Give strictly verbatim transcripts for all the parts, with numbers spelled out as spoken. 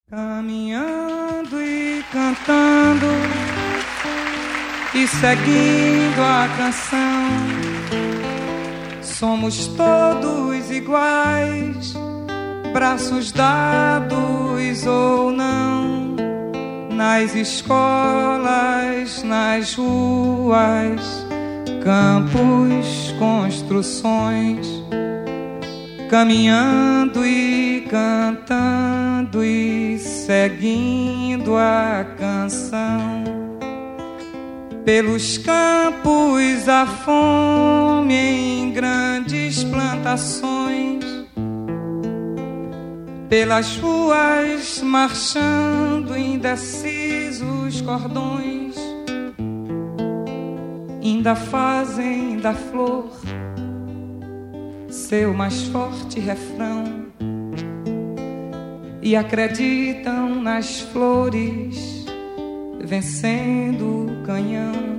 Caminhando e cantando e seguindo a canção, somos todos iguais, braços dados ou não, nas escolas, nas ruas, campos, construções, caminhando e cantando e seguindo a canção. Pelos campos a fome em grandes plantações, pelas ruas marchando indecisos cordões, ainda fazem da flor seu mais forte refrão e acreditam nas flores vencendo o canhão.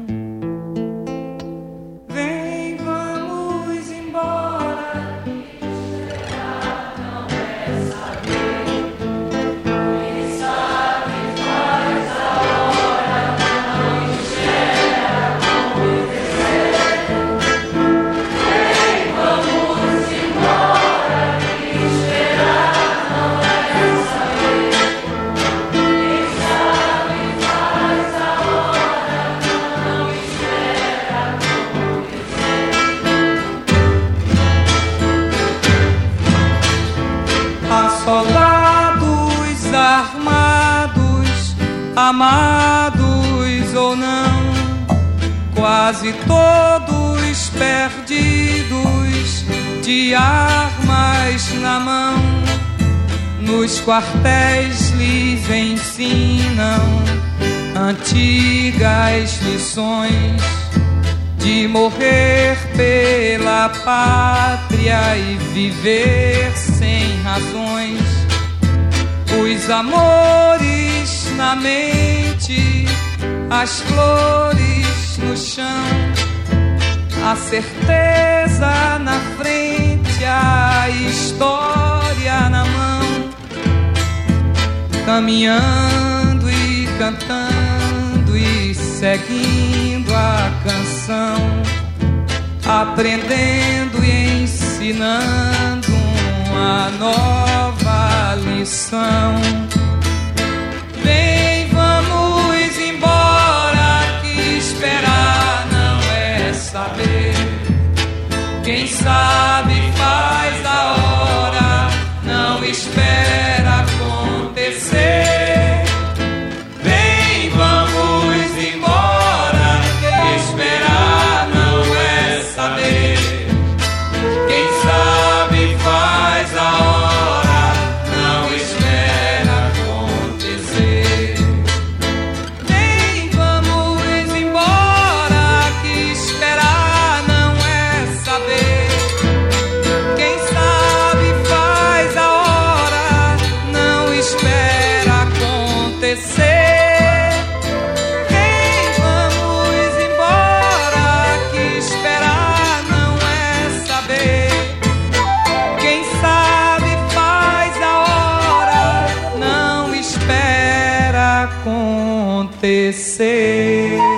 Vem, vamos embora, esperar não é saber, quem sabe faz a hora, não espera acontecer. Vem, vamos embora, esperar não é saber, quem sabe faz a hora, não espera acontecer. Há soldados armados, amados ou não, quase todos perdidos, de armas na mão, nos quartéis lhes ensinam antigas lições de morrer pela pátria e viver sem razões. Os amores na mente, as flores no chão, a certeza na frente, a história na mão. Caminhando e cantando e seguindo a canção, aprendendo e ensinando uma nova lição. Vem, vamos embora, que esperar não é saber, quem sabe faz a hora, não espera acontecer. Vem, vamos embora, esperar não é saber, quem sabe faz a hora, não espera acontecer. Vem, vamos embora, que esperar não é saber, quem sabe faz a hora, não espera acontecer. Vem, vamos embora, que esperar não é saber, quem sabe faz a hora, não espera acontecer.